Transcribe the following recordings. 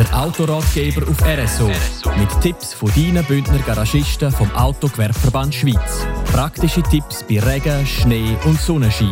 Der Autoratgeber auf RSO. Mit Tipps von deinen Bündner Garagisten vom Autogewerbeverband Schweiz. Praktische Tipps bei Regen, Schnee und Sonnenschein.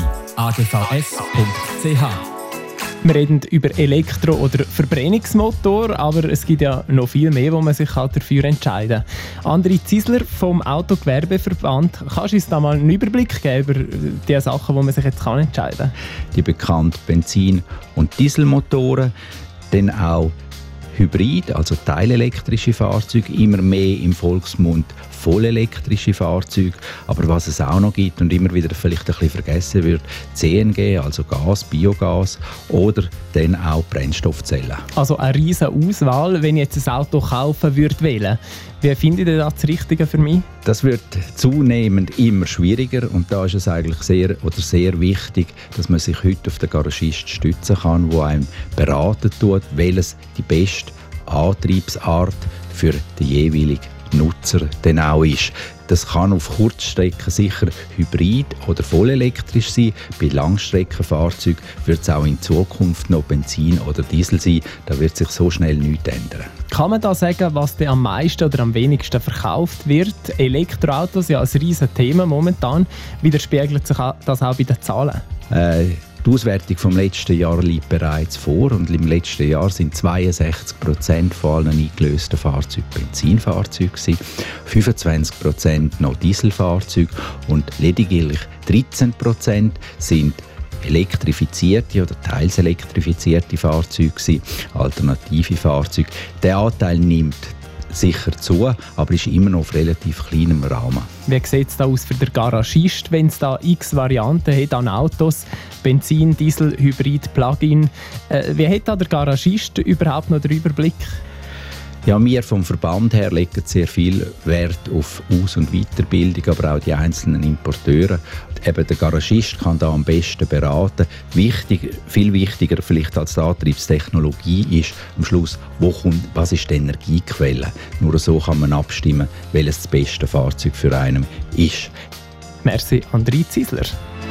agvs.ch. Wir reden über Elektro- oder Verbrennungsmotor, aber es gibt ja noch viel mehr, wo man sich halt dafür entscheiden kann. André Ziesler vom Autogewerbeverband, kannst du uns da mal einen Überblick geben über die Sachen, wo man sich jetzt entscheiden kann? Die bekannten Benzin- und Dieselmotoren, dann auch Hybrid, also teilelektrische Fahrzeuge, immer mehr im Volksmund vollelektrische Fahrzeuge. Aber was es auch noch gibt und immer wieder vielleicht ein bisschen vergessen wird, CNG, also Gas, Biogas oder dann auch Brennstoffzellen. Also eine riesige Auswahl, wenn ich jetzt ein Auto kaufen würde. Wie finde ich das Richtige für mich? Das wird zunehmend immer schwieriger und da ist es eigentlich sehr wichtig, dass man sich heute auf den Garagist stützen kann, der einem beraten tut, welches die beste Antriebsart für den jeweiligen Nutzer denn auch ist. Das kann auf Kurzstrecken sicher hybrid oder vollelektrisch sein. Bei Langstreckenfahrzeugen wird es auch in Zukunft noch Benzin oder Diesel sein. Da wird sich so schnell nichts ändern. Kann man da sagen, was am meisten oder am wenigsten verkauft wird? Elektroautos, ja, ein riesiges Thema momentan. Widerspiegelt sich das auch bei den Zahlen? Die Auswertung vom letzten Jahr liegt bereits vor und im letzten Jahr sind 62% von allen eingelösten Fahrzeugen Benzinfahrzeuge, 25% noch Dieselfahrzeuge und lediglich 13% sind elektrifizierte oder teils elektrifizierte Fahrzeuge, alternative Fahrzeuge. Der Anteil nimmt sicher zu, aber ist immer noch auf relativ kleinem Rahmen. Wie sieht es da aus für den Garagist, wenn es da x Varianten hat an Autos? Benzin, Diesel, Hybrid, Plug-in. Wie hat da der Garagist überhaupt noch den Überblick? Ja, wir vom Verband her legen sehr viel Wert auf Aus- und Weiterbildung, aber auch die einzelnen Importeure. Eben der Garagist kann da am besten beraten. Viel wichtiger vielleicht als die Antriebstechnologie ist am Schluss, was ist die Energiequelle. Nur so kann man abstimmen, welches das beste Fahrzeug für einen ist. Merci, André Ziesler.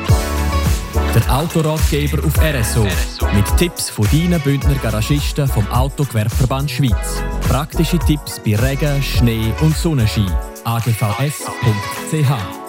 Der Autoratgeber auf RSO. Mit Tipps von deinen Bündner Garagisten vom Autogewerbeverband Schweiz. Praktische Tipps bei Regen, Schnee und Sonnenschein. agvs.ch.